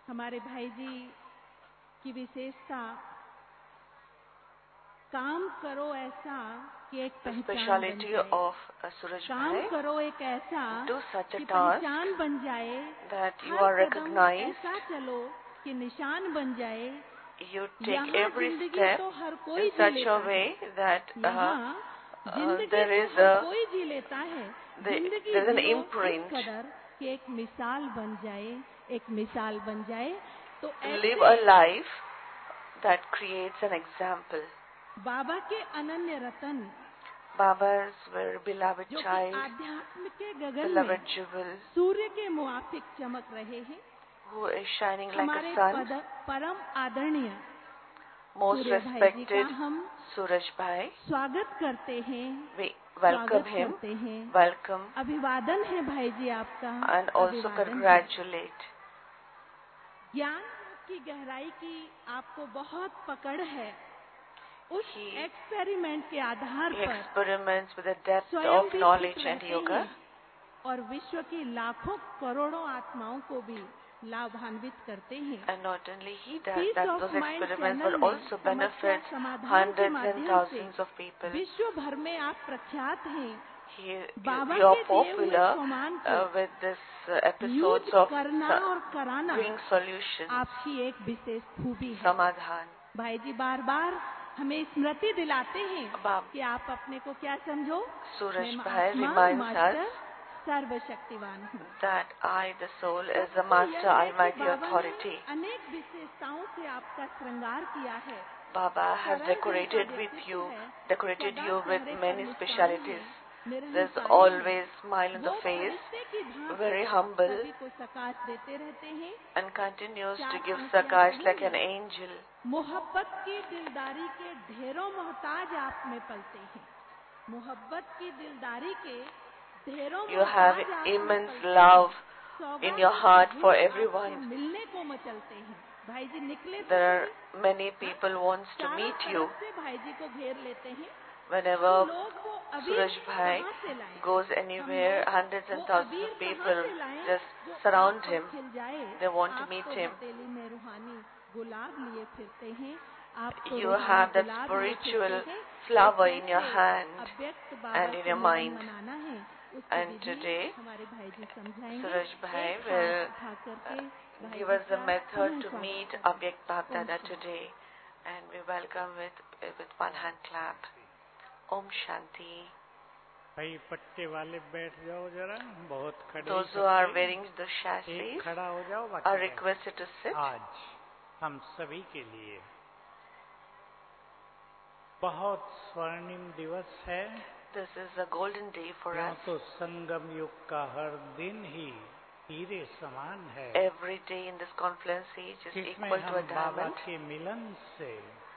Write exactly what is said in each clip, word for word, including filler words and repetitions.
हमारे भाई जी की विशेषता काम करो ऐसा कि एक The पहचान बन speciality जाए। of uh, Suraj काम Bhai, करो एक ऐसा do such a कि task पहचान बन जाए। that you her are Kadam recognized. ऐसा चलो कि निशान बन जाए। You take यहाँ every जिंदगी step तो हर कोई in जी such लेता a है। way that uh, यहाँ uh, जिंदगी there तो is हर a कोई जी लेता है। the, जिंदगी there's an जियो इस imprint. कदर कि एक मिसाल बन जाए, एक मिसाल बन जाए। तो Live ऐसे a life that creates an example. बाबा के अनन्य रतन Baba's very beloved जो कि child, आध्यात्म के गगन में beloved jewel, सूर्य के मुआफिक चमक रहे हैं। who is shining like हमारे a sun, पद, परम आदरणीय most सूर्य भाई जी का respected हम Suraj Bhai. स्वागत करते हैं। We welcome स्वागत him, करते हैं। welcome, अभिवादन है भाई जी आपका। and also अभिवादन है। congratulate. ज्ञान की गहराई की आपको बहुत पकड़ है। उस He, एक्सपेरिमेंट के आधार he पर experiments with the depth स्वयं of भी knowledge फिट and रहते yoga, हैं और विश्व की लाखों करोड़ों आत्माओं को भी लाभान्वित करते हैं। and not only he does Peace that, of those Mind experiments channel will में also समस्या benefit समाधान के hundreds and माध्यम से thousands of people. विश्व भर में आप प्रख्यात हैं। He, बाबा you are के दिए हुए popular सम्मान uh, को with this uh, use episodes of करना sa- और कराना bring solutions, आपकी एक विशेष खूबी है। samadhan. भाई जी बार बार हमें स्मृति दिलाते हैं Bab- कि आप अपने को क्या समझो, Suraj मैं Bhai आत्मा reminds मास्टर us सर्वशक्तिवान हूँ। that I, the soul, is the सत्य master, यह है कि almighty बाबा authority. ने अनेक विशेषताओं से आपका श्रृंगार किया है। Baba has सरल दिल का decorated with व्यक्तित्व you, है, decorated सदा you with चेहरे पर many मुस्कान specialities. है, निरंकारी There's है। always smile on वो the face, फरिश्ते की भांति very humble, सभी को सकाश देते रहते हैं। and continues चार to give पंक्तियां Sakash like an पढ़ेंगे। angel. मोहब्बत की दिलदारी के ढेरों मोहताज आप में पलते हैं। मोहब्बत की दिलदारी के ढेरों You have मोहताज आप में immense पलते हैं। love सौगात in your के heart for झुंड आपसे everyone. मिलने को मचलते हैं। भाई जी निकले तो There सही। are many people wants to चारों meet you. तरफ से भाई जी को घेर लेते हैं। Whenever हम लोग वो अबीर Suraj Bhai कहाँ से लाएं? goes हम anywhere, लोग hundreds वो and thousands अबीर of कहाँ people से लाएं just जो surround आप पर him. खिल जाए? They want to आप meet तो him. हथेली में रूहानी गुलाब लिए फिरते हैं। आप तो You रूहानी have that गुलाब लिए spiritual फिरते हैं। flower तो in your कैसे hand अव्यक्त बाबा and in से your मिलन mind. मनाना है उसकी And विधि today, हमारे भाई जी समझाएंगे। Suraj Bhai एक will हाथ उठा करके भाई give जी us the का method पुनः to स्वागत meet करें। Avyakt Bapdada Om Shanti। today. And we welcome with, with one hand clap. Om Shanti. भाई पट्टे वाले बैठ जाओ जरा, बहुत खड़े Those ही who are सबके। wearing the एक chassis खड़ा हो जाओ, are बाकी requested to sit. आज हम सभी के लिए बहुत स्वर्णिम दिवस है। This is a golden day for यूं us. तो संगम युग का हर दिन ही हीरे समान है, Every day in this confluence age is जिसमें equal to a हम बाबा diamond. के मिलन से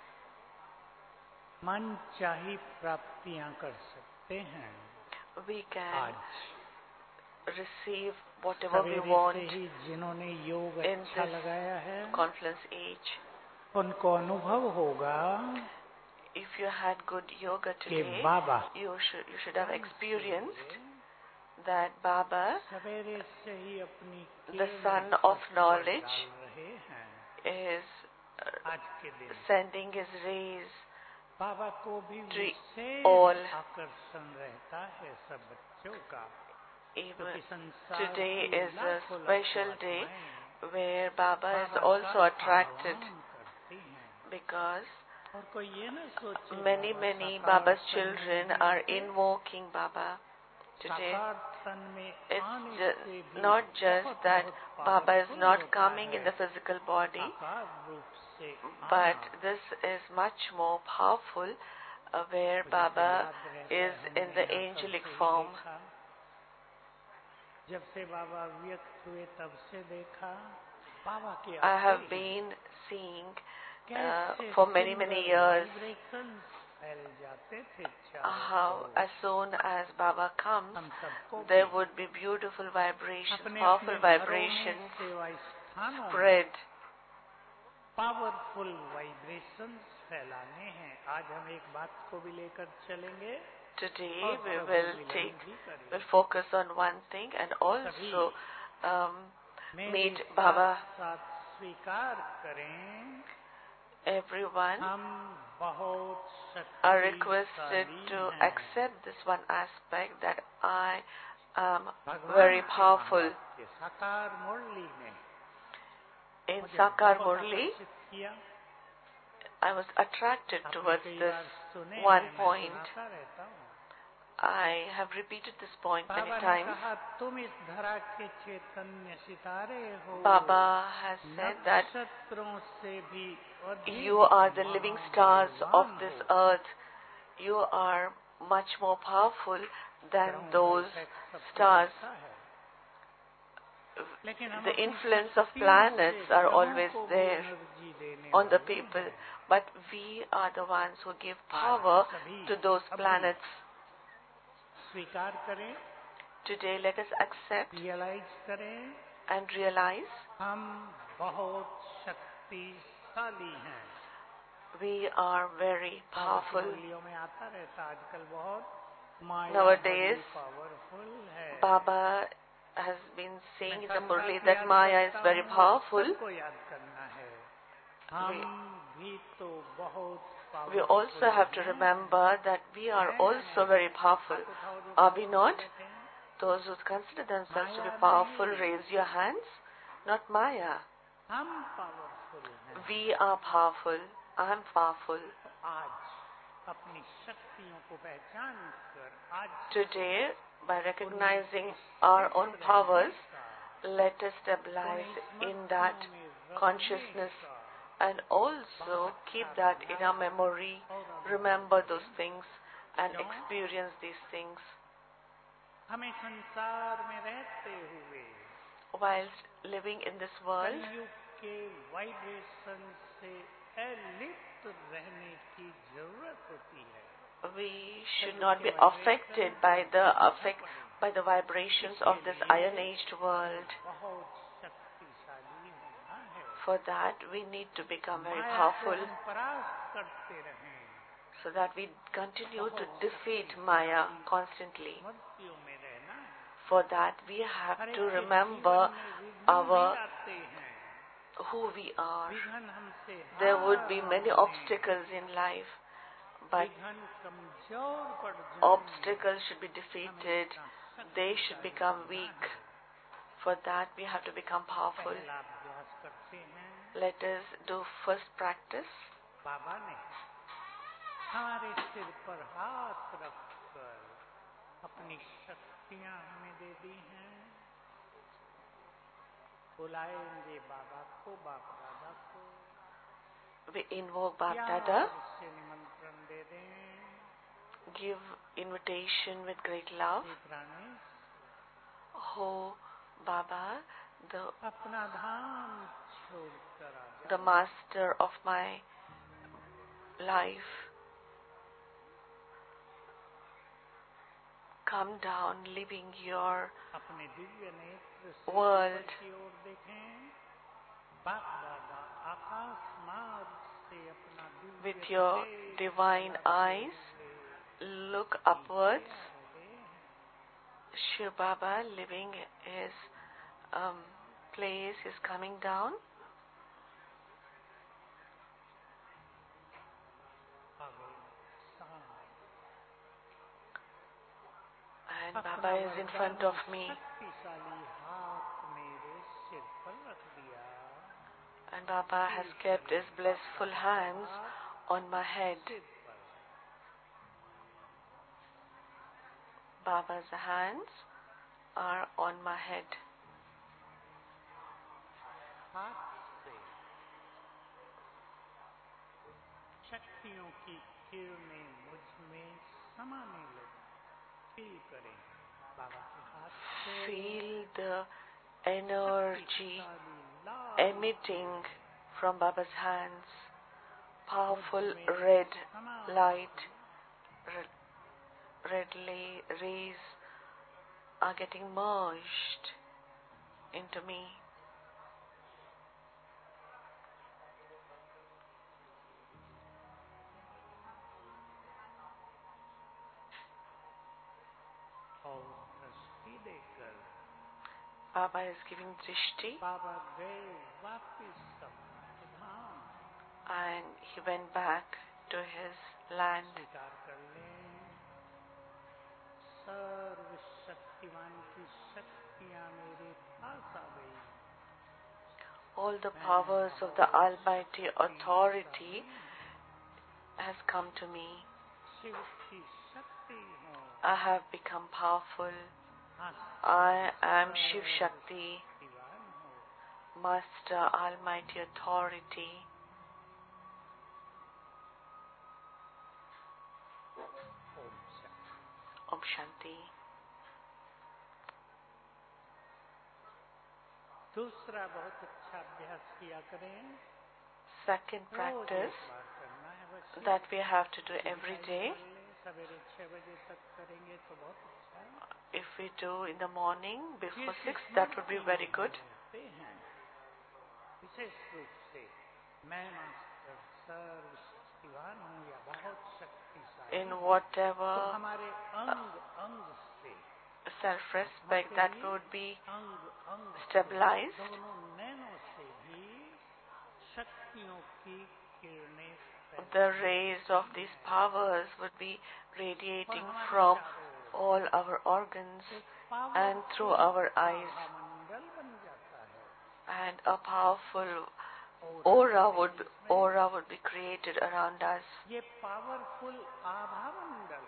मन चाही प्राप्तियां कर सकते हैं। We can आज receive whatever we सवेरे want से ही जिन्होंने योग in अच्छा this लगाया है, confluence age. उनको अनुभव होगा If you had good yoga कि today, Baba you should you should have experienced that Baba, सवेरे से ही अपनी the किरणें sun of सब knowledge, डाल रहे हैं। is uh, आज के दिन sending his rays बाबा को भी to विशेष all. आकर्षण रहता है सब बच्चों का, Even क्योंकि संसार today की is a लाखों special लाखों day आत्माएं where Baba is Baba also का attracted आह्वान करती हैं। because और कोई ये न सोचे many बाबा many साकार Baba's तन में children नहीं are आते। invoking Baba today. साकार तन में It's आने ju- से भी not just बहुत that बहुत Baba is powerful not होता coming in है the physical body, साकार रूप से but आना। this is much more powerful uh, where मुझे तो Baba याद रहता है, is हमने in the यहाँ angelic सबसे ही form. देखा। जब से बाबा व्यक्त हुए तब से देखा बाबा के I have आते ही been seeing uh, कैसे for many many सुंदर years vibrations फैल जाते थे uh, चारों how ore. as soon as Baba comes, हम सबको there भी would be beautiful vibrations, अपने powerful अपने घरों में vibrations सेवा स्थानों में spread. पावरफुल वाइब्रेशंस फैलाने हैं। आज हम एक बात को भी लेकर चलेंगे Today और we Prabhu will Milan take, भी करेंगे। will focus on one thing and सभी also um, मेरे meet साथ Baba. साथ स्वीकार करें everyone हम बहुत are requested शक्तिशाली to हैं। accept this one aspect that I am भगवान very के powerful. महावाक्य साकार मुरली में In मुझे Sakar बहुत Murli, आकर्षित किया। I was attracted आपने towards कई this बार सुने one हैं, मैं point. सुनाता रहता हूँ। I have repeated this point many बाबा ने times. कहा तुम इस धरा के चैतन्य सितारे हो। Baba has said that नक्षत्रों से भी अधिक you are the living stars of महान this हो। earth. You are much more powerful than ग्रहों का those effect सब कुछ stars. अच्छा है। लेकिन हम The अपनी influence of शक्तियों planets से are ग्रहों always को भी there एनर्जी देने on the वाले people, हैं। but we are the ones who give power सभी to those अभी planets. स्वीकार करें, Today, let us accept realise करें and realize हम बहुत शक्तिशाली हैं। we are very powerful. मुरलियों में आता रहता आजकल बहुत माया Nowadays, पावरफुल है। Baba has been saying in the मैं Murli साथ that याद Maya is करता very हूँ, powerful. सबको याद करना है। हम भी तो बहुत We powerful also have to हैं। remember that we are also very powerful. हाथ उठाओ जो Are we powerful not? बैठे हैं। Those who consider themselves to be Maya powerful, nahi. raise your hands. Not Maya. हम पावरफुल हैं। We are powerful. I am powerful. आज अपनी शक्तियों को पहचान कर आज Today, by recognizing our own powers, let us stabilize in that consciousness and also keep that in our memory, remember those things and experience these things. हमें संसार में रहते हुए Whilst living in this world, कलयुग के vibration से अलिप्त रहने की जरूरत होती है। we should not be affected by the affect by the vibrations of this iron-aged world. बहुत शक्तिशाली होना है। For that, we need to become very माया को powerful, हम परास्त करते रहें। so that we continue to defeat Maya constantly. स्मृतियों में रहना है। For that, we have हर एक to के remember जीवन में विघ्न our भी आते हैं। who we are. विघ्न हमसे There would हार be many माने। obstacles in life, but विघ्न कमजोर पड़ जाएं। obstacles should be defeated. They should become weak. For that, we have to become powerful. पहला अभ्यास करते हैं। Let us do first practice. बाबा ने हमारे सिर पर हाथ रखकर अपनी शक्तियां हमें दे दी हैं। बुलाएंगे बाबा को, बाप दादा को। We invoke Bap प्यार Dada, से निमंत्रण दे दें। give invitation with great love. Hey Pranesh, Oh, Baba, the, अपना धाम छोड़कर आ the जाओ। master of my life, come down, leaving your अपने दिव्य नेत्र से world. ऊपर की ओर देखें। बाप दादा आकाश मार्ग से अपना Divya With your Tej divine फैलाते eyes, हुए look upwards. आ रहे हैं। Shiv Baba leaving his um, place is coming down. आगे सामने। And अपना Baba is in front of me. शक्तिशाली हाथ मेरे सिर पर रख दिया। And Baba has kept his blissful hands on my head. सिर पर Baba's hands are on my head. हाथ से शक्तियों की किरणें मुझ में समाने लगी। फील करें बाबा के हाथ से Feel the energy शक्तिशाली लाल emitting from Baba's hands. Powerful red light, red, redly rays are getting merged into me. और दृष्टि देकर Baba is giving drishti, बाबा गए वापिस अपने धाम and he went back to his land. स्वीकार कर लें सर्व शक्तिमान की शक्तियां मेरे पास आ गई All the powers of the Almighty Authority has come to me. Shiv की शक्ति हूँ I have become powerful. हाँ, I am Shiv Shakti, शक्तिवान हूँ Master Almighty Authority. ओम शक्ति Om Shanti. दूसरा बहुत अच्छा अभ्यास किया करें Second रोज practice एक बार करना है बस that we have to do every day. सवेरे छह बजे तक करेंगे तो बहुत अच्छा है If we do in the morning before six, that would be very good. रहते हैं विशेष रूप से मैं मास्टर सर्वशक्तिवान हूँ या बहुत शक्तिशाली In हूँ। whatever तो हमारे अंग अंग से self-respect that would be अंग अंग से, stabilized, दोनों नैनों से भी शक्तियों की किरणें फैलती the rays of these powers would be radiating from all our organs and through our eyes, मंडल बन जाता है and a powerful aura would be, aura would be created around us. ये पावरफुल आभा मंडल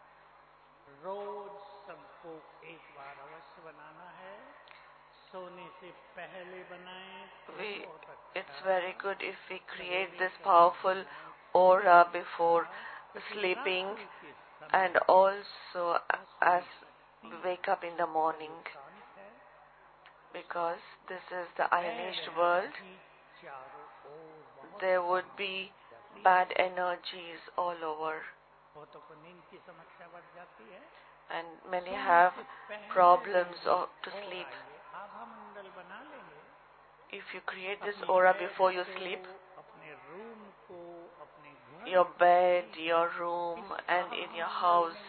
रोज सबको एक बार अवश्य बनाना है सोने से पहले बनाएं तो We, बहुत अच्छा it's very good if we create this powerful aura before sleeping and also as we wake up in the morning, शांत है because this is the ionized world. कि चारों ओर बहुत There would be bad energies all over, बहुतों को नींद की समस्या बढ़ जाती है and many have problems of, to और sleep. आइए आभा मंडल बना लेंगे If you create this अपनी aura बेड before you को, sleep, अपने रूम को अपने घर your को bed, your room, and in your house,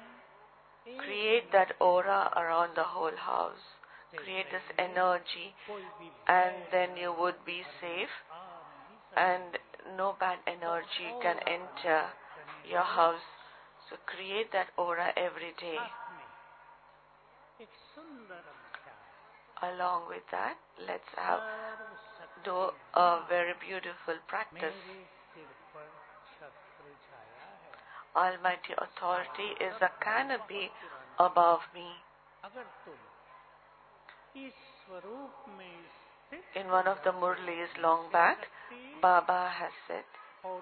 create that aura around the whole house. Create this energy, and then you would be safe, and no bad energy can enter your house. So create that aura every day. एक सुंदर अभ्यास Along with that, let's have सर्वशक्ति do a very beautiful practice. मेरे सिर पर छत्र छाया है Almighty Authority is a canopy above me. अगर तुम इस स्वरूप में स्थित In one of the Murlis long back, Baba has said, और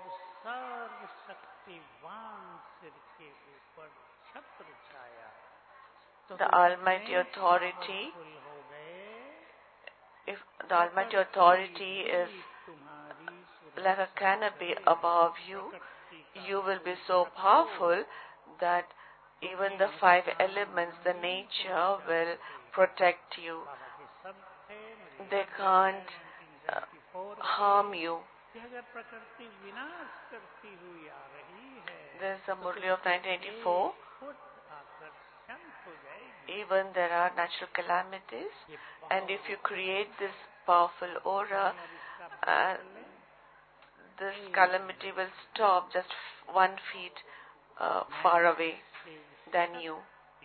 सर्वशक्तिवान सिर के ऊपर छत्र छाया तो the तुम Almighty इतने Authority, powerful हो गए if the Almighty Authority is तुम्हारी like a canopy above you, you will be so powerful that even the five elements, the nature, will protect you. बाबा के सब थे मुझे They can't uh, harm you. कि अगर प्रकृति विनाश करती हुई आ रही है There is a Murli of nineteen eighty-four. फुट आकर शांत हो जाएगी Even there are natural calamities, and if you create this powerful aura, uh, this calamity will stop just one feet uh, far away than you.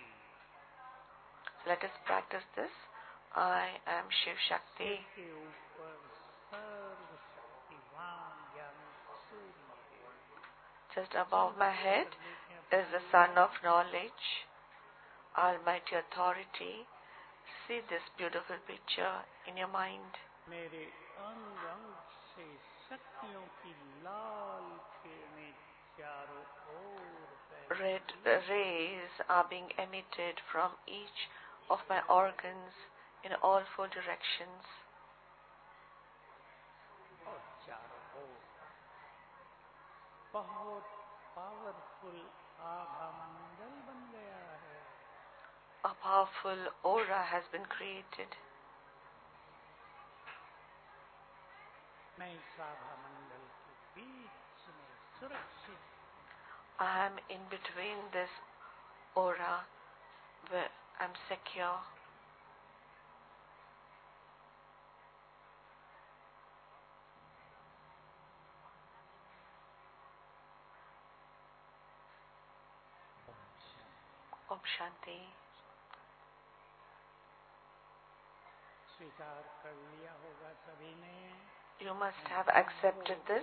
Let us practice this. I am Shiv Shakti. के ऊपर सर्वशक्तिवान ज्ञान सूर्य Just above my head is the Sun of Knowledge, Almighty Authority. See this beautiful picture in your mind. मेरे अंग अंग से शक्तियों की लाल किरणें चारों ओर फैल Red rays are being emitted from each of my organs in all four directions. और चारों ओर बहुत पावरफुल आभा मंडल बन गया है A powerful aura has been created. मैं इस आभा मंडल के बीच में सुरक्षित I am in between this aura where I'm secure. Shanti. स्वीकार कर लिया होगा सभी ने. You must have accepted this.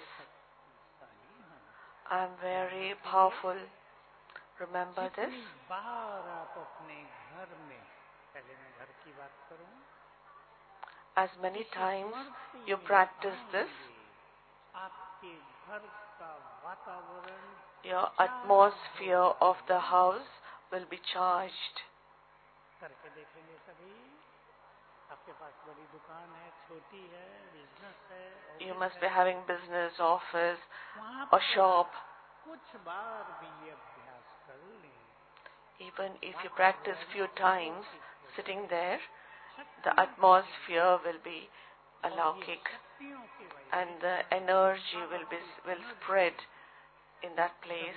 I am very powerful. Remember this. जितनी बार आप अपने घर में, पहले मैं घर की बात करूं, as many times you practice this, आपके घर का वातावरण, your atmosphere of the house will be charged. करके देखेंगे सभी. आपके पास बड़ी दुकान है, छोटी है, बिजनेस है, you must be having business, office वहाँ or shop. कुछ बार भी ये अभ्यास कर लें. Even if you practice few times sitting there, the atmosphere will be alaukic and the energy will be will spread in that place.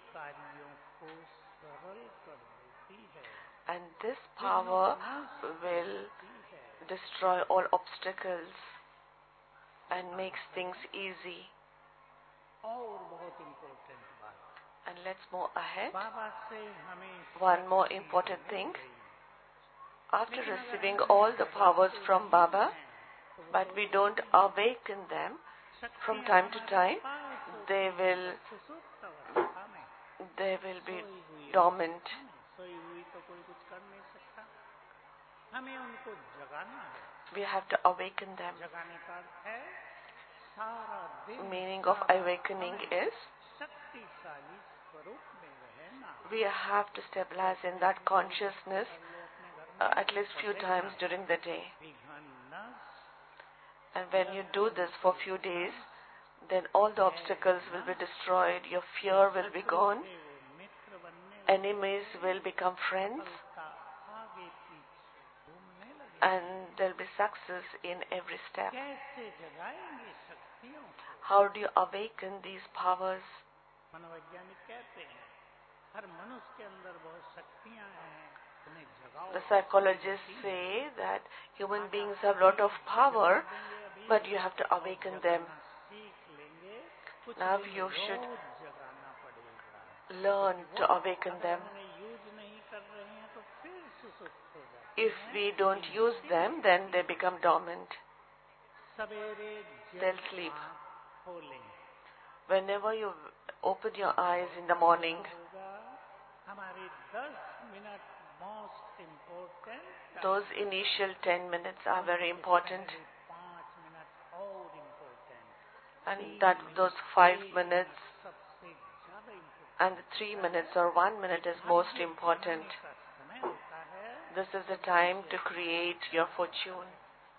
And this power will destroy all obstacles and makes things easy. And let's move ahead. One more important thing. After receiving all the powers from Baba, but we don't awaken them from time to time, they will they will be dormant. We have to awaken them. Meaning of awakening is we have to stabilize in that consciousness uh, at least few times during the day. And when you do this for few days, then all the obstacles will be destroyed, your fear will be gone, enemies will become friends, and there will be success in every step. How do you awaken these powers? The psychologists say that human beings have a lot of power, but you have to awaken them. Now you should learn to awaken them. If we don't use them, then they become dormant. They'll sleep. Whenever you open your eyes in the morning, those initial ten minutes are very important. And that those five minutes and the three minutes or one minute is most important. This is the time to create your fortune.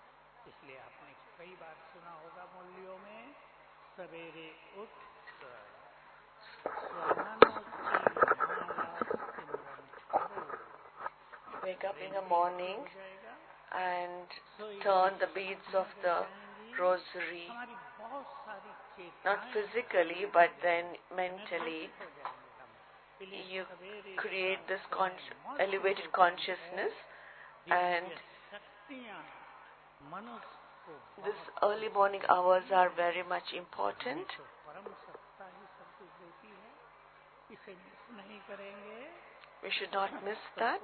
Wake up in the morning and turn the beads of the rosary, not physically but then mentally. You create this con- elevated consciousness, and this early morning hours are very much important. We should not miss that.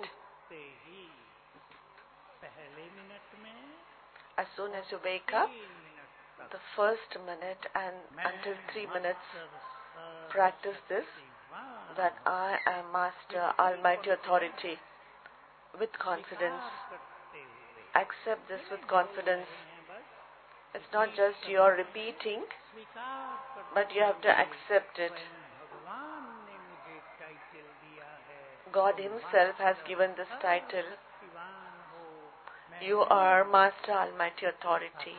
As soon as you wake up, the first minute and until three minutes, practice this, that I am Master, Almighty Authority, with confidence. Accept this with confidence. It's not just you're repeating, but you have to accept it. God Himself has given this title. You are Master, Almighty Authority.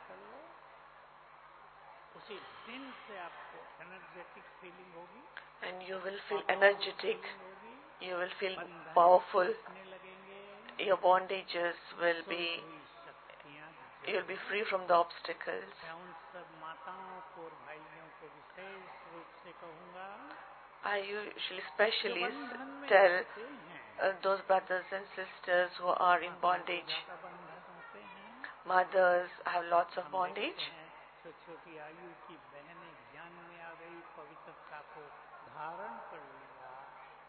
And you will feel energetic, you will feel powerful, your bondages will be, you will be free from the obstacles. I usually especially tell uh, those brothers and sisters who are in bondage. Mothers have lots of bondage.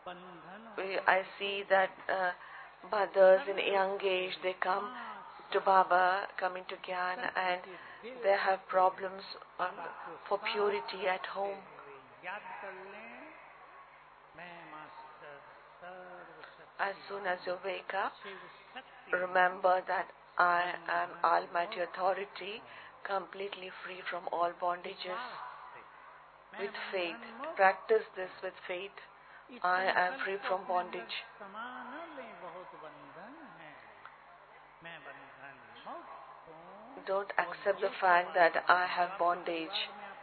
we, I see that uh, mothers in a young age, they come to Baba, coming to Gyan, and they have problems um, for purity at home. As soon as you wake up, remember that I am Almighty Authority, completely free from all bondages. With faith, practice this with faith. I am free from bondage. Don't accept the fact that I have bondage.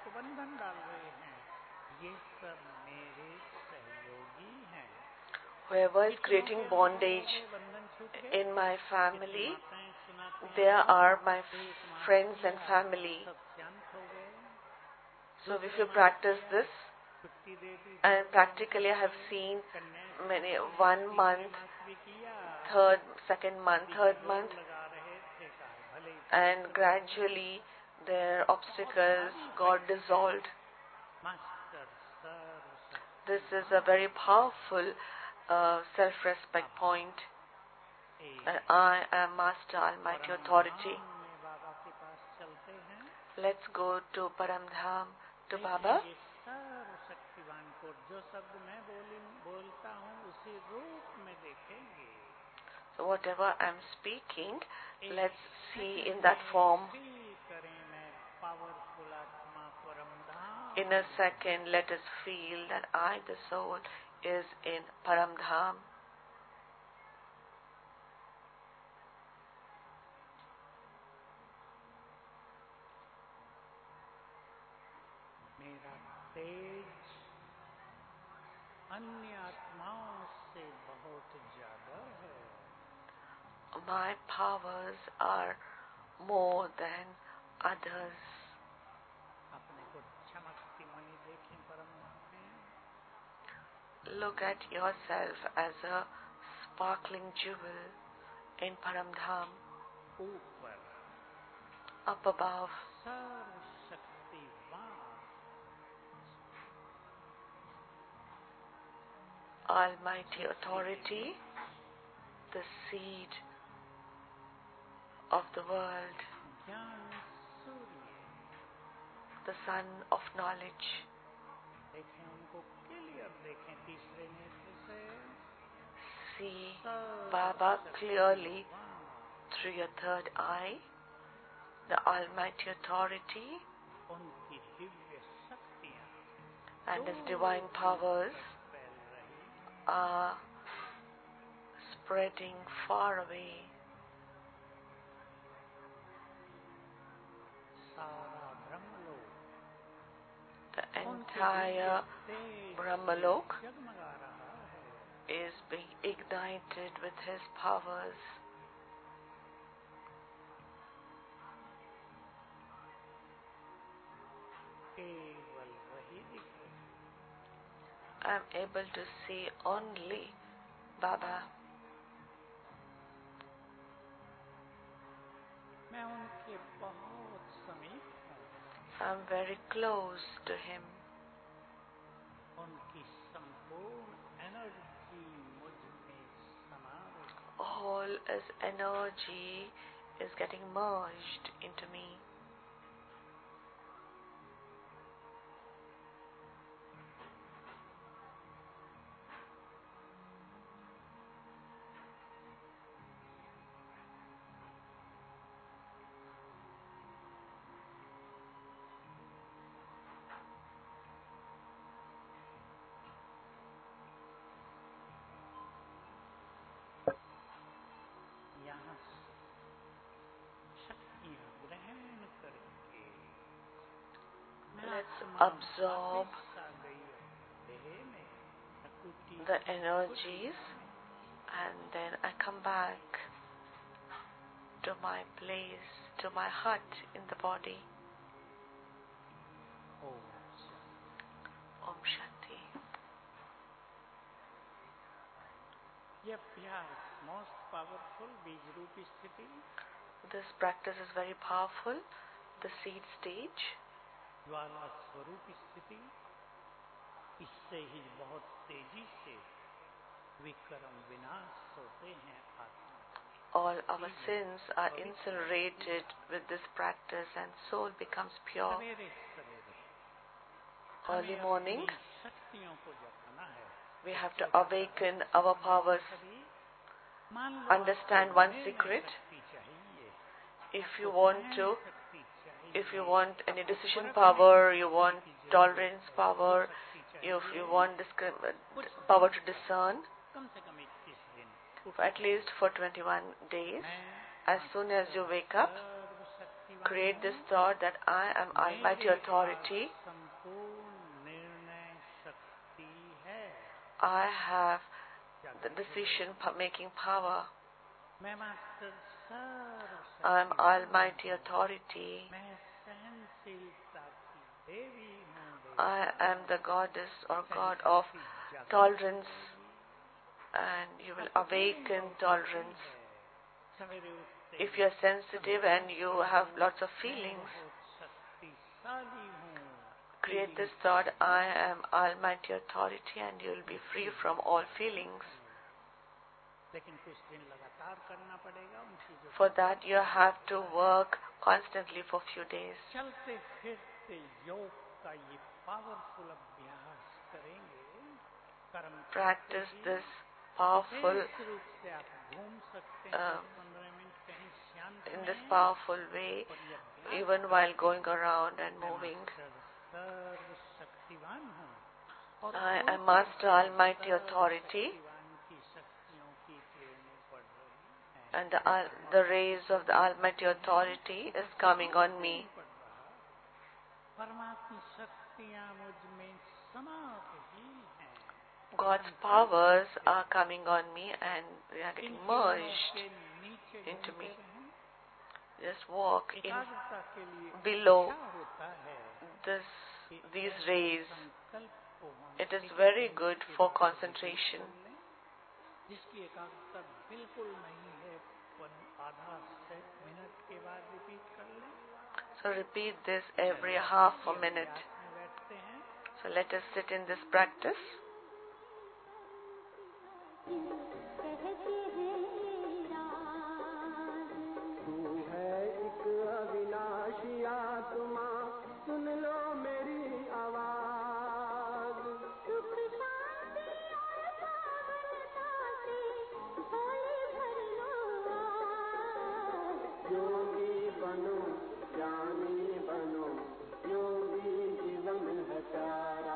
Whoever is creating bondage in my family, they are my friends and family. So if you practice this, and practically I have seen many, one month, third, second month, third month, and gradually their obstacles got dissolved. This is a very powerful uh, self-respect point. And I am Master Almighty Authority. Let's go to Paramdham, to Baba. So whatever I'm speaking, let's see in that form. In a second, let us feel that I, the soul, is in Paramdham. मेरा तेज अन्य आत्माओं से बहुत ज्यादा है. My powers are more than others. अपने को चमकती मणि देखें परमधाम में. Look at yourself as a sparkling jewel in Paramdham. ऊपर, up above, Almighty Authority, the seed of the world, the sun of knowledge. See Baba clearly through your third eye. The Almighty Authority and His divine powers are spreading far away. The entire Brahmalok is being ignited with His powers. I am able to see only Baba. I am very close to Him. All His energy is getting merged into me. Let's absorb the energies, and then I come back to my place, to my hut in the body. Om Shanti. most powerful Bijrupi sthiti. This practice is very powerful. The seed stage. ज्वाला स्वरूप स्थिति, इससे ही बहुत तेजी से विक्रम विनाश होते हैं आत्मा। All our sins are incinerated with this practice and soul becomes pure. सवेरे सवेरे Early morning, शक्तियों को जगाना है। we have to awaken our powers. मान लो Understand one secret. शक्ति चाहिए, If you want to, शक्ति चाहिए, if you want any decision power, you want tolerance power, if you want discrim- power to discern, कम से कम इक्कीस दिन at least for twenty-one days, as soon as you wake up, create this thought that I am Almighty Authority. संपूर्ण निर्णय शक्ति है। I have the decision making power. मैं master सर्व I am Almighty Authority. मैं सहनशीलता की देवी हूँ। I am the goddess or god of tolerance, and you will awaken tolerance. सवेरे उठते If you are sensitive and you have lots of feelings, शक्तिशाली हूँ। create this thought, I am Almighty Authority, and you will be free from all feelings. लेकिन कुछ दिन लगातार करना पड़ेगा उन चीजों। For that you have to work constantly for few days. चलते फिरते योग का ये पावरफुल अभ्यास करेंगे। कर्म Practice this powerful, विशेष रूप से आप घूम सकते हैं um, पंद्रह मिनट कहीं शांत in this में। powerful way, even while going around and moving. सर्व शक्तिवान हूँ और I am Master Almighty Authority, शक्तिवान की शक्तियों की किरणें पड़ रही हैं। and the, al- the rays of the Almighty Authority is coming on me. परमात्मा शक्तियाँ मुझ में समात ही हैं। God's powers are coming on me and they are getting merged के नीचे into me. घूमते रहें। Just walk in एकाग्रता के लिए below क्या होता है this, these rays. संकल्प को हम It is very good for concentration. जिसकी एकाग्रता बिल्कुल नहीं है वन आधा से मिनट के बाद रिपीट कर लें। So repeat this every half a minute. में बैठते हैं। So let us sit in this practice. तू है एक अविनाशी आत्मा, सुन लो मेरी आवाज। सुख शांति और पावनता से झोली भर लो आज। योगी बनो, ज्ञानी बनो, योगी जीवन है प्यारा।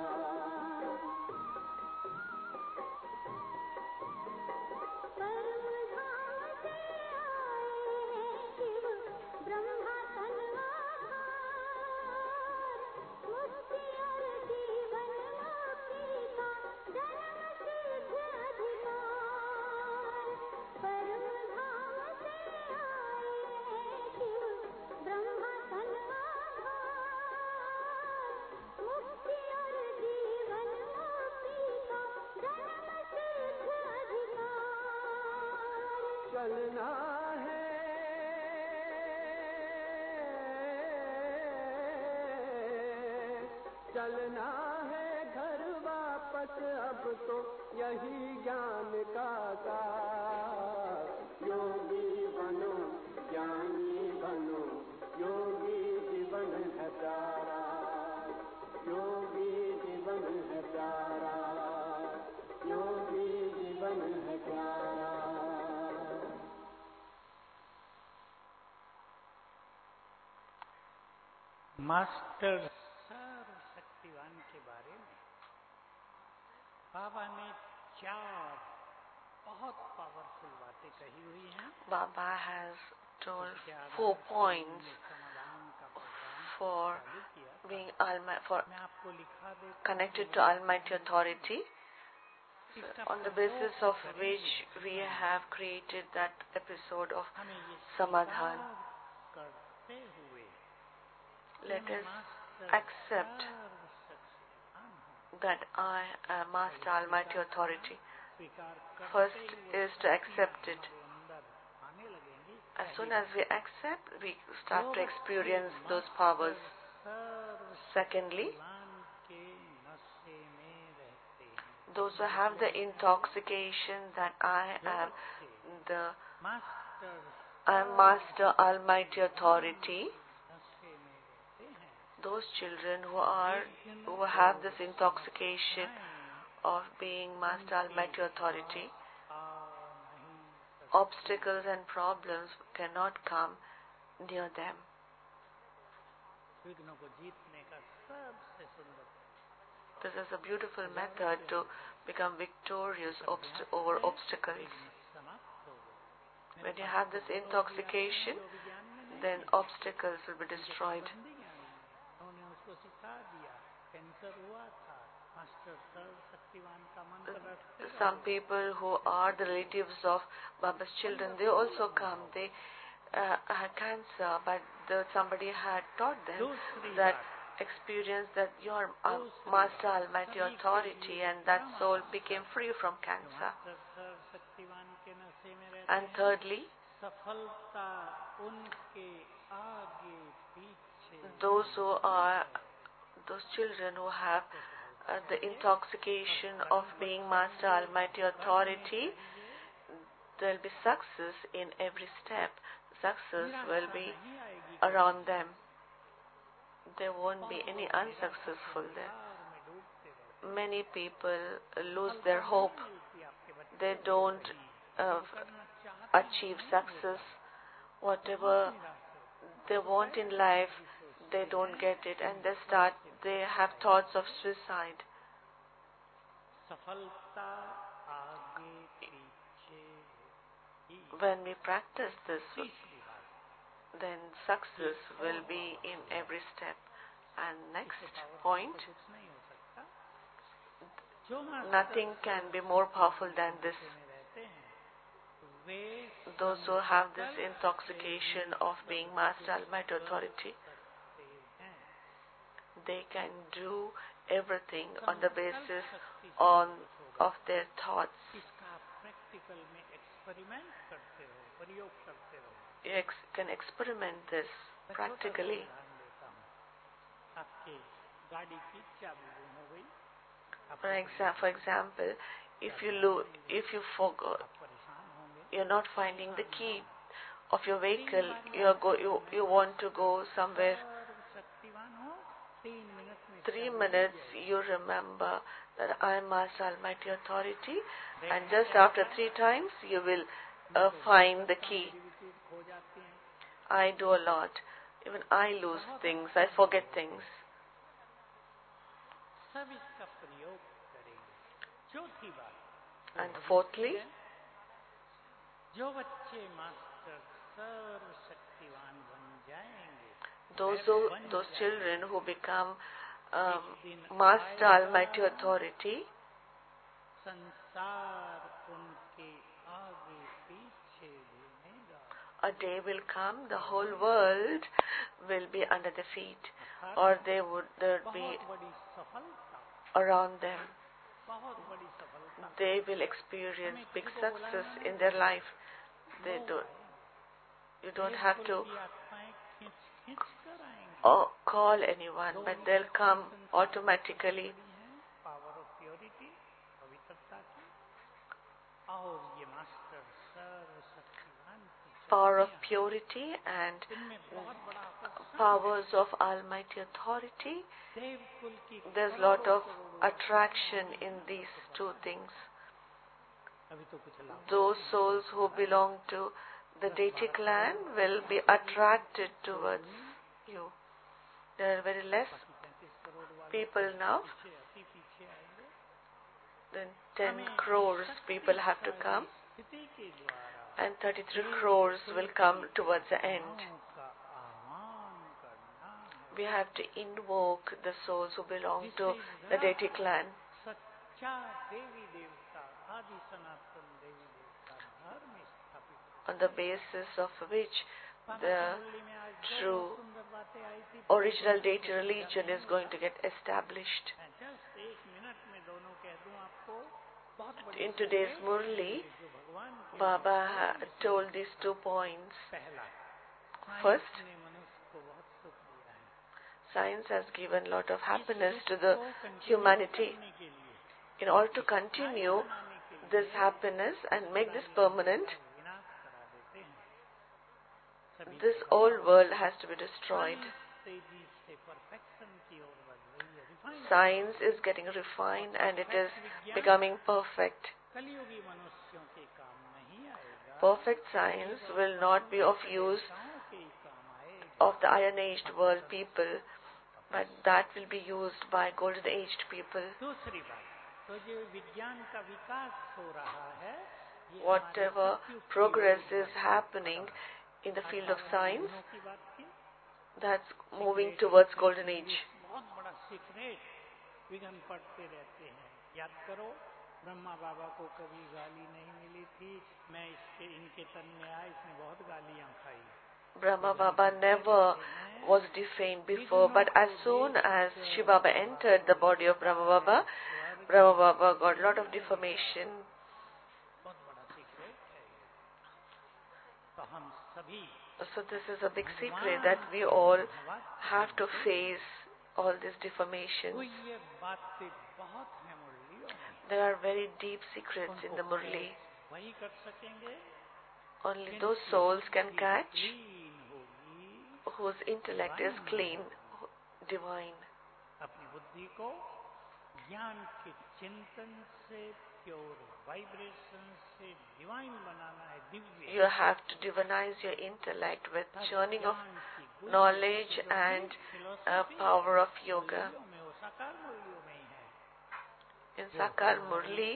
चलना है, चलना है घर वापस अब तो यही ज्ञान का सार। योगी बनो, ज्ञानी बनो, योगी जीवन है प्यारा। योगी जीवन है प्यारा, योगी जीवन है प्यारा। मास्टर सर्व शक्तिवान के बारे में बाबा ने चार बहुत पावरफुल बातें कही हुई हैं। Baba has told four points समाधान का प्रोग्राम for चालू किया। being almi- for मैं आपको लिखा देता हूँ। connected to Almighty Authority, on the basis of which we have created that episode of हमें ये Samadhan. स्वीकार करते हुए Let मैं us मास्टर accept सर्व शक्तिवान हूँ। that I am Master Almighty Authority. स्वीकार करते First हुए is to accept it. हमारे अंदर आने लगेंगी। As soon as we accept, we start to experience those powers. Serve Secondly, शक्तिवान के नशे में रहते हैं। those who have the intoxication that I am the master I am Master Almighty Authority, नशे में रहते हैं, those children who are who have this intoxication of being Master Almighty Authority, आ नहीं सकते। obstacles and problems cannot come near them. विघ्नों को जीतने का सबसे सुंदर This is a beautiful method to become victorious obst- over obstacles. समाप्त हो गए। When you have this intoxication, then obstacles will be destroyed. उन्होंने उसको सिखा दिया, कैंसर हुआ था, मास्टर सर्वशक्तिवान का मंत्र रटते रहो। Some people who are the relatives of Baba's children, they also come. They uh, had cancer, but the, somebody had taught them that experience that you are uh, Master Almighty Authority, and that soul became free from cancer. Master सर्वशक्तिवान के नशे में रहते And हैं। thirdly, सफलता उनके आगे पीछे those who are those children who have uh, the intoxication of being Master Almighty Authority, there will be success in every step. Success will be नहीं आएगी। around them. There won't be any unsuccessful there. में डूबते रहो। Many people lose their hope. मिलती आपके बच्चे They don't uh, करना चाहते achieve success. Whatever they want in life, they don't get it, and they start, they have thoughts of suicide. सफलता आगे पीछे ही। When we practice this, तीसरी बात, then success will be in every step. And next point, कुछ नहीं हो सकता। जो master nothing can be more powerful than this. में रहते हैं, वे Those who have this intoxication of being Master Almighty Authority, सकते हैं। they can do everything on the basis on of their thoughts. इसका प्रैक्टिकल में एक्सपेरिमेंट करते रहो, प्रयोग करते रहो। You ex- can experiment this मैं छोटा सा practically. उदाहरण देता हूँ। आपके गाड़ी की चाबी गुम हो गई, आप For, exa- for example, if you lo- if you forgot, परेशान होंगे। you're not finding the key of your vehicle, you are go you you want to go somewhere. शक्तिवान हो, तीन मिनट में Three minutes you remember that I am Master Almighty Authority, and just after three times you will uh, find the key. खो जाती हैं। I do a lot. Even I lose things. I forget things. सब इसका प्रयोग करेंगे। चौथी बात, And fourthly, जो बच्चे मास्टर सर्वशक्तिवान बन जाएंगे, those who, those children who become um, Master Almighty Authority, संसार उनके आगे पीछे घूमेगा। a day will come, the whole world will be under their feet, or they would there be बहुत बड़ी सफलता, around them. बहुत बड़ी सफलता। They will experience big success in their life. They don't. You don't have to की आत्माएं खींच खींच कर आएंगी। uh, call anyone, but they'll come automatically. Power of purity, पवित्रता की, और ये मास्टर सर्वशक्तिवान की Power of purity and इनमें बहुत बड़ा आकर्षण। powers of Almighty Authority. देवकुल की There's a lot of attraction in these two things. अभी तो कुछ लाभ। Those souls who belong to the deity clan will be attracted towards you. There are very less पैंतीस करोड़ वाले people now. पीछे अति पीछे आएंगे। Then ten crores people have to come, स्थिति के द्वारा and thirty-three crores will come towards the end. का आह्वान करना है। We have to invoke the souls who belong to the deity clan, सच्चा देवी देवता, आदि सनातन देवी देवता धर्म स्थापित हो। on the basis of which the मुरली में आज दो true बहुत सुंदर बातें आई थी। original deity religion is going to get established. मैं जस्ट एक मिनट में दोनों कह दूं आपको, बहुत बड़ी In today's Murli, जो भगवान के Baba told these two points. पहला, First, साइंस ने मनुष्य को बहुत सुख दिया है। science has given a lot of happiness to the humanity. करने के लिए In order to continue this happiness and make this permanent, this old world has to be destroyed. Science is getting refined and it is becoming perfect. Perfect science will not be of use of the Iron Aged world people, but that will be used by Golden Aged people. Whatever progress is happening in the field of science, that's moving towards Golden Age. Brahma बाबा को कभी गाली नहीं मिली थी, मैं इसके इनके तन में आया, इसने बहुत गालियां खाई. Brahma Baba never was defamed before, but as soon as Shiva Baba entered the body of Brahma Baba, Brahma Baba got a lot of defamation. So this is a big secret that we all have to face all these defamations. There are very deep secrets in the Murli. Only those souls can catch whose intellect is clean, divine. You have to divinize your intellect with churning of knowledge and uh, power of yoga. In Sakar Murli,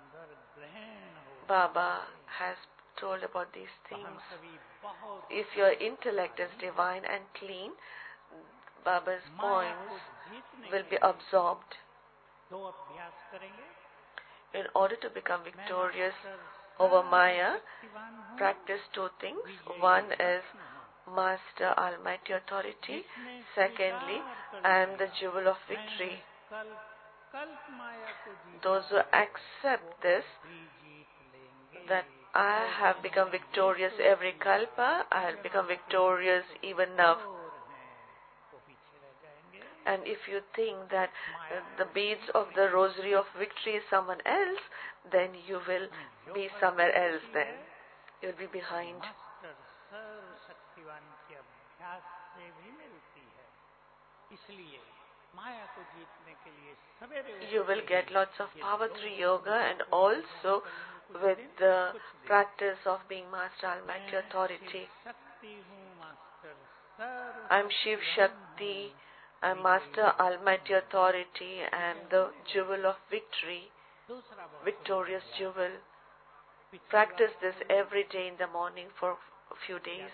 Baba has told about these things. If your intellect is divine and clean, Baba's points will be absorbed. In order to become victorious over Maya, practice two things. One is Master Almighty Authority. Secondly, I am the jewel of victory. Those who accept this, that I have become victorious every kalpa, I have become victorious even now. And if you think that uh, the beads of the rosary of victory is someone else, then you will be somewhere else then. You will be behind. You will get lots of power through yoga and also with the practice of being Master Almighty Authority. I am Shiv Shakti, I am Master Almighty Authority, I am the jewel of victory, victorious jewel. Practice this every day in the morning for a few days.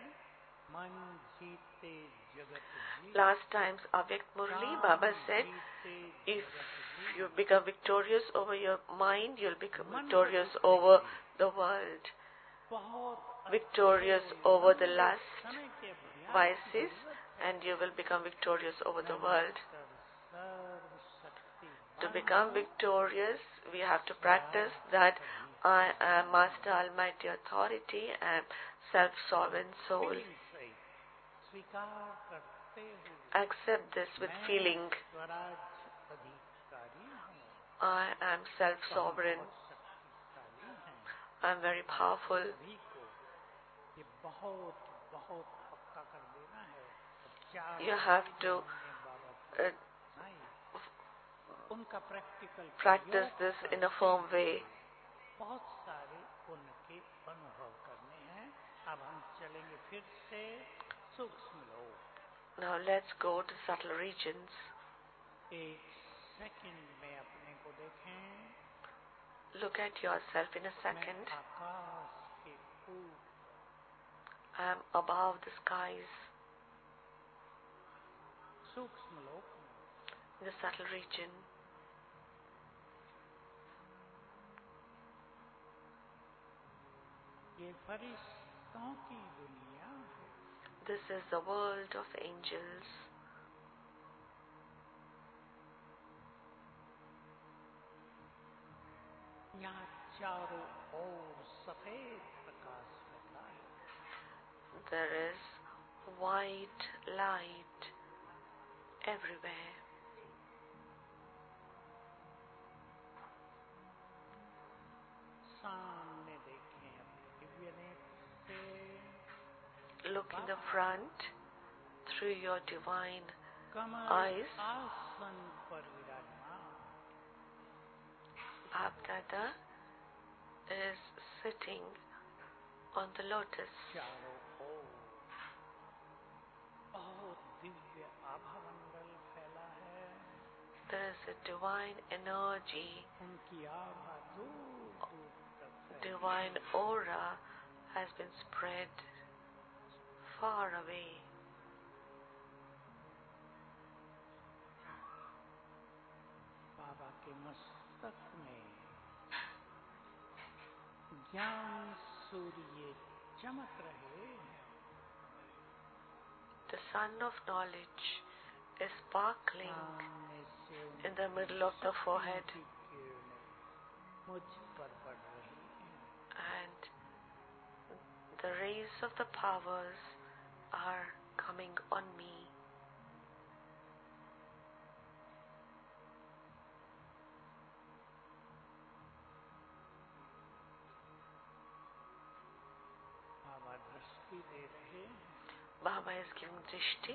Last time's Avyakt Murli, Baba said, if you become victorious over your mind, you'll become victorious over the world, victorious over the lust, vices, and you will become victorious over the world. To become victorious, we have to practice that I am Master Almighty Authority and self-sovereign soul. Accept this with feeling. I am self-sovereign. I am very powerful. You have to uh, practice this in a firm way. Now let's go to subtle regions. Look at yourself in a second. I am above the skies. In the subtle region. This is the world of angels. There is white light everywhere. look in the front through your divine Kamal eyes. आसन पर विराजमान Bapdada is sitting on the lotus. चारों ओर बहुत दिव्य आभामंडल फैला है. There is a divine energy, उनकी आभा दूर दूर तक फैली. divine aura has been spread far away. बाबा के मस्तक में ज्ञान सूर्य चमक रहे हैं. The sun of knowledge is sparkling सामने से in the middle of the forehead, उनकी किरणें मुझ पर पड़ रही हैं. and the rays of the powers are coming on me. बाबा दृष्टि दे रहे हैं. Baba is giving drishti.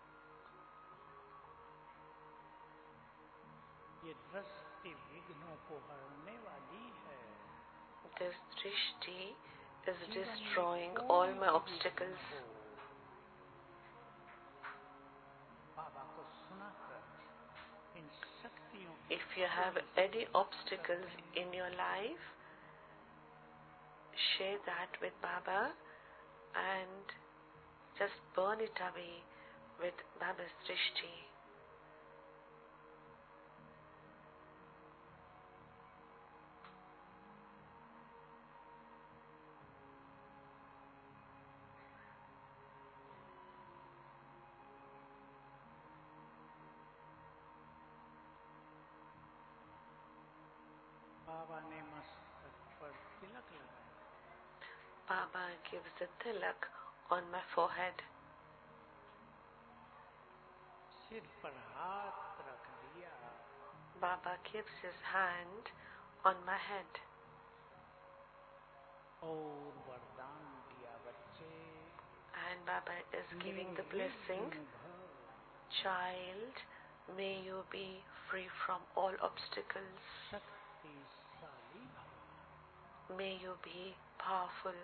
ये दृष्टि विघ्नों को हरने वाली है. This drishti is destroying all my obstacles. बाबा को सुनाकर इन शक्तियों If you have any obstacles in your life, share that with Baba and just burn it away with Baba's drishti. बाबा ने मस्तक पर तिलक लगाया. Baba gives a tilak on my forehead. सिर पर हाथ रख दिया. Baba gives his hand on my head. और वरदान दिया बच्चे. And Baba is giving the blessing. Child, may you be free from all obstacles. शक्तिशाली भव. May you be powerful.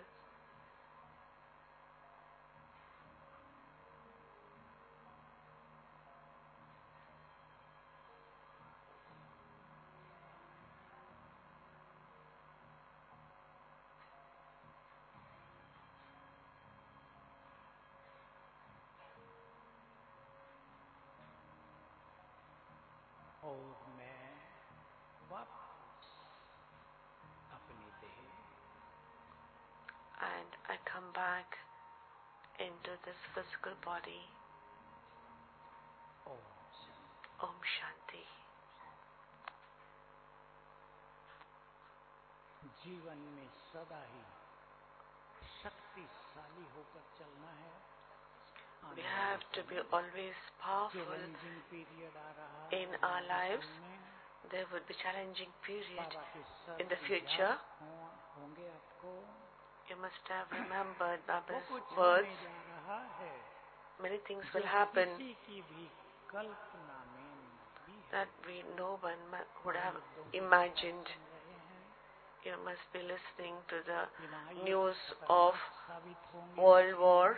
और मैं वापस अपनी देह. And I come back into this physical body. Om Shanti. Om Shanti. जीवन में सदा ही शक्तिशाली होकर चलना है. We have to be always powerful. Challenging period आ रहा है. In our lives, there would be challenging period in the future. होंगे आपको. You must have remembered वो Baba's कुछ होने words. जा रहा है. Many things will happen किसी की भी कल्पना में नहीं है. that we no one ma- would have imagined. You must be listening to the news of World War.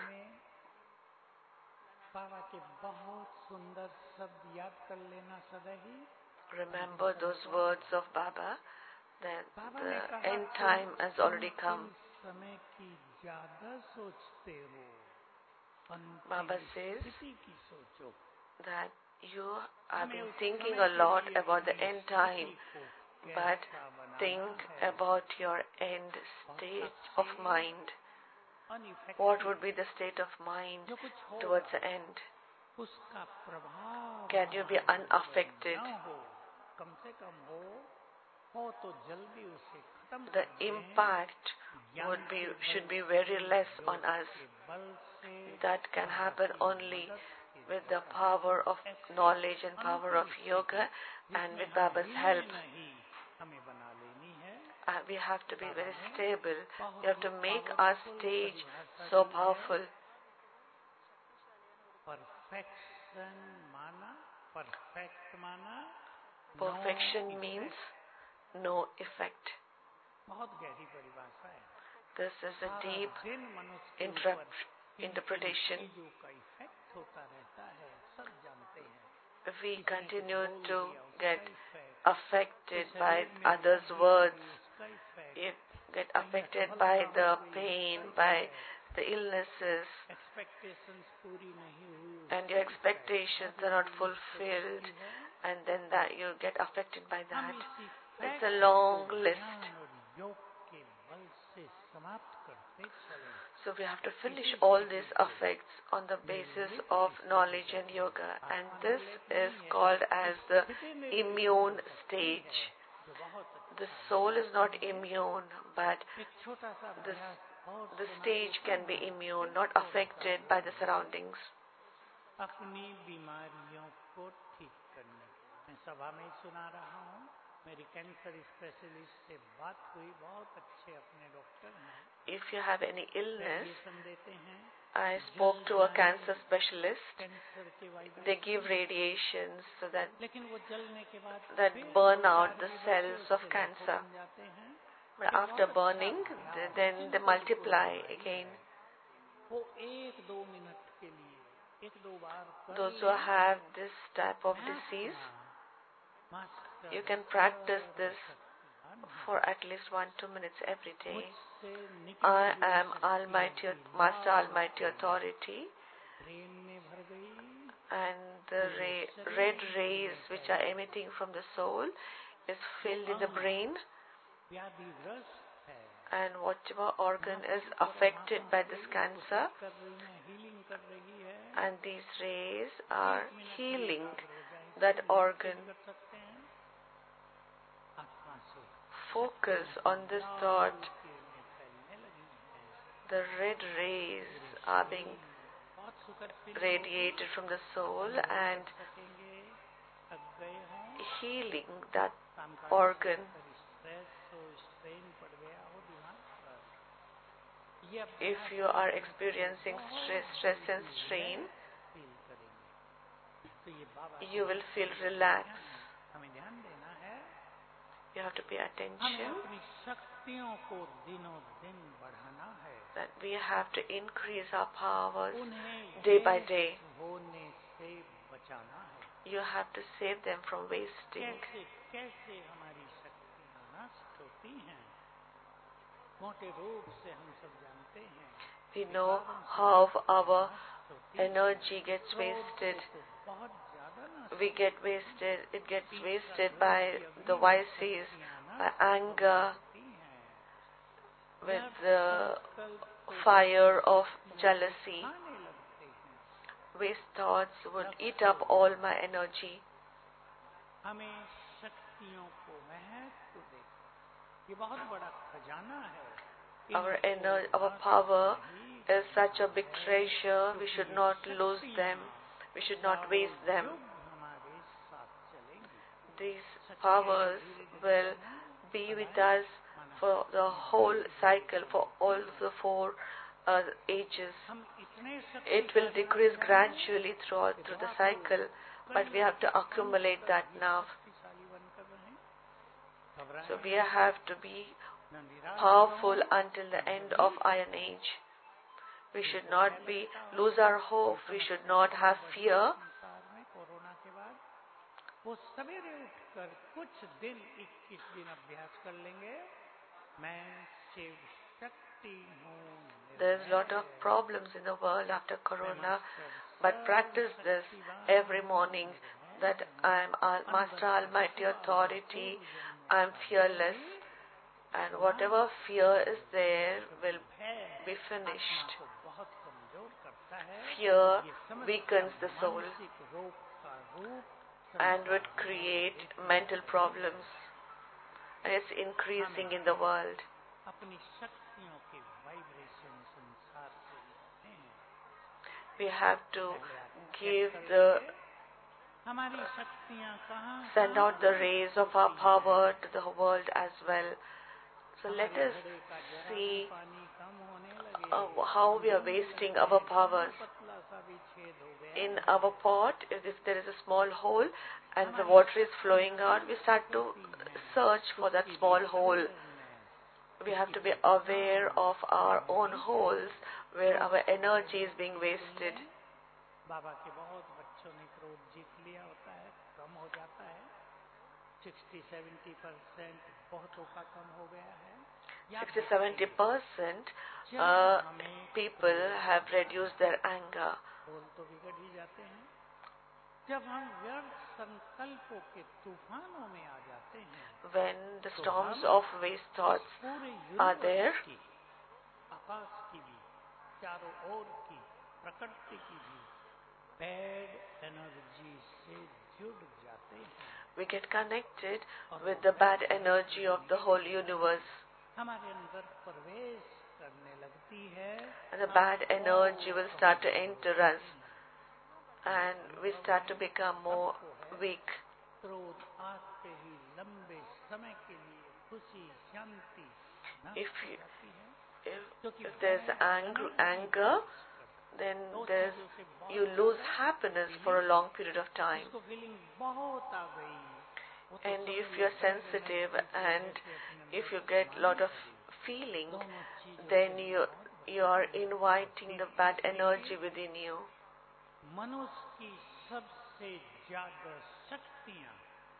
बाबा के बहुत सुंदर शब्द याद कर लेना सदा ही. Remember those words of Baba that the end time has already come. समय की ज्यादा सोचते हो. Baba says स्थिति की सोचो. that you have been thinking a lot about the end time, but think about your end state of mind. What would be the state of mind towards the end? उसका प्रभाव Can you be unaffected? न हो. कम से कम हो हो तो जल्दी उसे खत्म The कर दें. impact would be should be very less on us. बल से That can happen only with the power of knowledge and power of yoga and with Baba's help. नहीं हमें बना लेनी है. Uh, we have to be very stable. We have to make our stage so powerful. Perfection माना, perfect माना, Perfection no means effect. no effect. बहुत गहरी परिभाषा है. This is a सारा deep दिन मनुष्य के interp- ऊपर इन interpretation. चीजों का इफेक्ट होता रहता है, सब जानते हैं. If we किसी ने कुछ continue बोल to दिया, उसका get इफेक्ट. affected कोई by शरीर में others' बीमारी आ words, गई, उसका इफेक्ट. you get कहीं affected असफलता by हो the गई, pain, उसका by effect. the illnesses, expectations पूरी नहीं हुई, and your expectations are not fulfilled, and then that you get affected by हम that. इसी It's a फैक्ट long को list. ज्ञान और योग के बल से समाप्त करते चले. So we have to finish all these effects on the basis of knowledge and yoga, and this is called as the immune stage. The soul is not immune, but एक छोटा सा the, अभ्यास और the सुना stage देता can हूं. be immune, not affected by the surroundings. अपनी बीमारियों को ठीक करने. मैं सभा में सुना रहा हूँ. मेरी कैंसर स्पेशलिस्ट से बात हुई, बहुत अच्छे अपने डॉक्टर हैं. If you have any illness, radiation देते हैं. I spoke to a cancer specialist. Cancer के vibration. They give radiations so that लेकिन वो जलने के बाद that फिर burn दो out चार the दिन cells उससे of लाखों cancer. बन जाते हैं. But after burning, th- then they multiply again. वो एक दो मिनट के लिए एक दो बार कर Those who लें. have this type of disease, master you can practice this for at least one two minutes every day. मुझसे निकली I हुई am शक्तियों Almighty, की Master लाल Almighty Authority, ब्रेन में भर गई. and the ray, red rays which are emitting from the soul is filled in the brain, व्याधिग्रस्त है. and whatever organ is affected by this cancer, कर रही है, हीलिंग कर रही है. and these rays are एक मिनट healing में एकाग्र हो जाए. that इसको organ. कर सकते हैं. आत्मा से Focus on this Lal thought. किरणें फैलने लगी हैं. The red rays are being बहुत सुखद feel radiated from the soul and सकेंगे. थक गए हों. healing that काम काज organ. कर स्ट्रेस हो, स्ट्रेन पड़ गया हो दिमाग पर. ये If अभ्यास you are experiencing stress, stress and strain, feel करेंगे. तो ये बाबा you will feel relaxed. हमें ध्यान देना है. You have to pay हमें attention अपनी शक्तियों को दिनों दिन बढ़ाना है. that we have to increase our powers उन्हें day by व्यर्थ day. होने से बचाना है. You have to save them from wasting. कैसे कैसे हमारी शक्तियाँ नष्ट होती हैं. मोटे रूप से हम सब जानते हैं. We know how our energy gets wasted. बहुत ज्यादा नष्ट. We get wasted, it gets wasted by the vices, by anger, होती हैं. with the fire of jealousy. खाने लगते हैं. Waste thoughts would eat up all my energy. हमें शक्तियों को महत्व दे. ये बहुत बड़ा खजाना है. Our energy, our power is such a big treasure. We should not lose them. We should not waste them. हमारे साथ चलेंगे. These powers will be with us for the whole cycle, for all the four uh, ages. हम इतने It will decrease gradually throughout through the cycle, but we have to accumulate that now. शक्तिशाली बनकर रहें. So we have to be powerful until the end of Iron Age. We should not be lose our hope. We should not have fear. संसार में corona के बाद वो सवेरे उठकर कुछ दिन इक्कीस दिन अभ्यास कर लेंगे. मैं शिव शक्ति हूँ. There's a lot of problems in the world after Corona, but practice this every morning that I'm Al- Master Almighty Authority, I'm fearless, and whatever fear is there will be finished. को बहुत कमजोर करता है. Fear weakens the soul मानसिक रोग का रूप and would create mental problems, and it's increasing in the world. अपनी शक्तियों के वाइब्रेशन संसार को देते हैं. We have to give the हमारी शक्तियाँ कहाँ send out the rays of our power to the world as well. So let us घड़े का जरा see पानी कम होने लगे. uh, how we are wasting our powers. पतला सा in our pot, if there is a small hole and the water is flowing out, we start to search for that small hole. We have to be aware of our own holes where our energy is being wasted. बाबा के बहुत बच्चों ने क्रोध जीत लिया होता है, कम हो जाता है, sixty to seventy percent बहुतों का कम हो गया है. sixty to seventy percent uh, people have reduced their anger. बोल तो बिगड़ ही जाते हैं. जब हम व्यर्थ संकल्पों के तूफानों में आ जाते हैं, when the storms of waste thoughts are there, आकाश की भी, चारों ओर की, प्रकृति की भी bad energy से जुड़ जाते हैं. We get connected with the bad energy of the whole universe. हमारे अंदर प्रवेश करने लगती है. And the bad energy will start to enter us, and we start to become more weak. क्रोध आते ही लंबे समय के लिए खुशी शांति If you, if, if there's anger, anger, then there's, you lose happiness for a long period of time. And if you're sensitive and if you get a lot of feeling, then you you are inviting the bad energy within you. मनुष्य की सबसे ज्यादा शक्तियां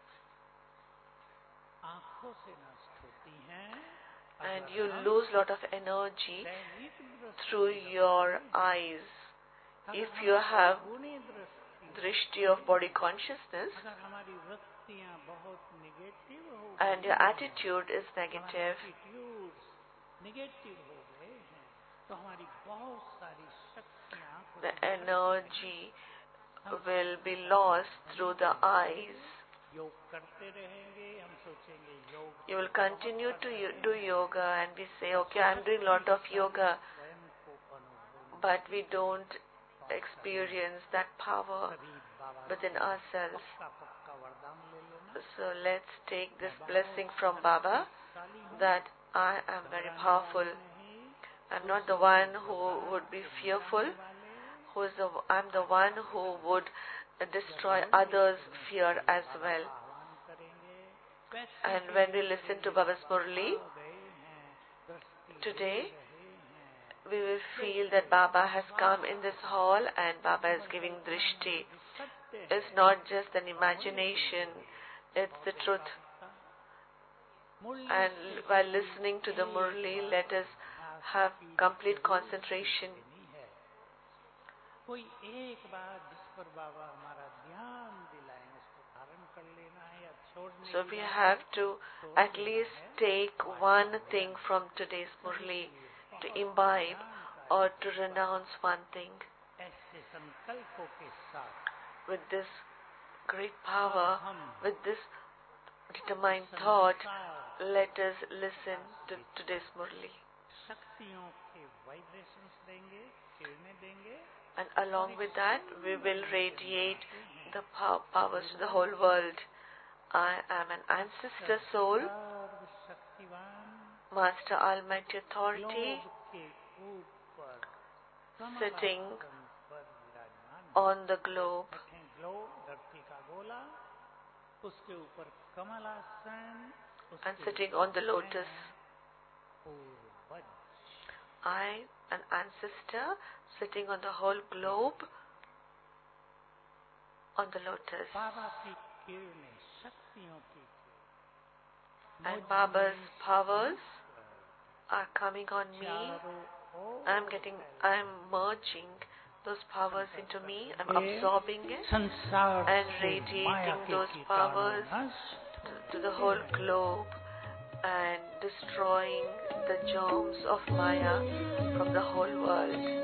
आंखों से नष्ट होती हैं. And you lose a lot of energy through your eyes. If you have drishti of body consciousness and your attitude is negative, the energy will be lost through the eyes. You will continue to do yoga and we say, okay, I'm doing a lot of yoga, but we don't experience that power within ourselves. So let's take this blessing from Baba that I am very powerful. I'm not the one who would be fearful. Who is the, I'm the one who would destroy others' fear as well. And when we listen to Baba's Murli, today we will feel that Baba has come in this hall and Baba is giving drishti. It's not just an imagination, it's the truth. And while listening to the Murli, let us have complete concentration. So we have to at least take one thing from today's Murli, to imbibe or to renounce one thing. With this great power, with this determined thought, let us listen to today's Murli. And along with that, we will radiate the pow- powers to the whole world. I am an ancestor soul, Master Almighty Authority, sitting on the globe. And sitting on the lotus. I, an ancestor, sitting on the whole globe, on the lotus. And Baba's powers are coming on me. I'm getting, I'm merging those powers into me. I'm absorbing it and radiating those powers to, to the whole globe and destroying the germs of Maya from the whole world.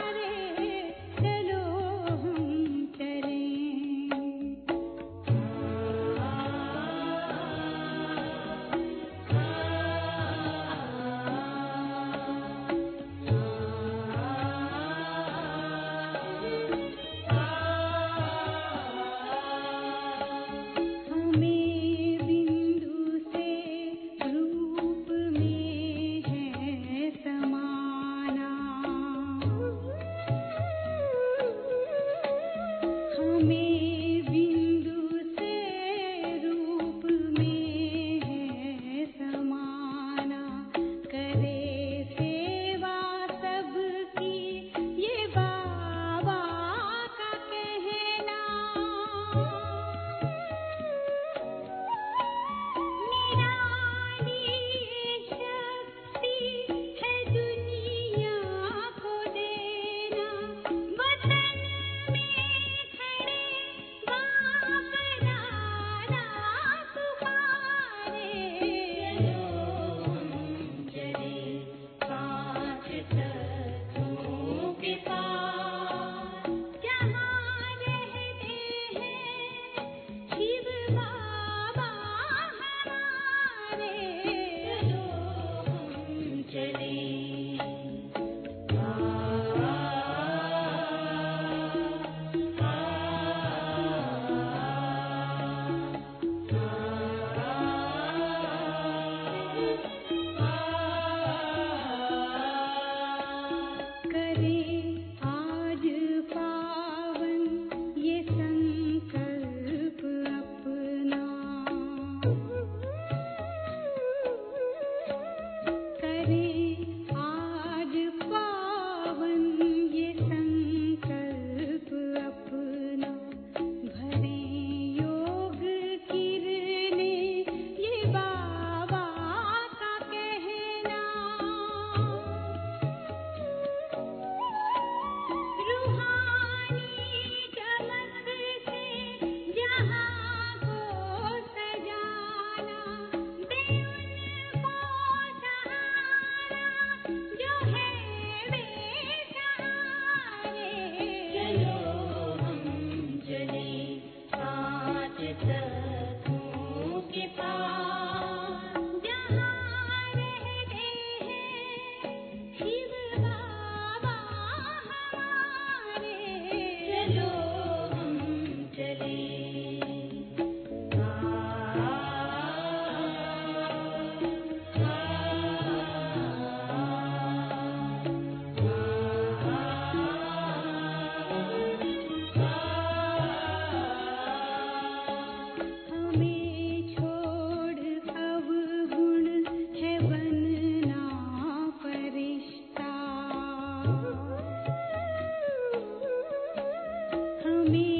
me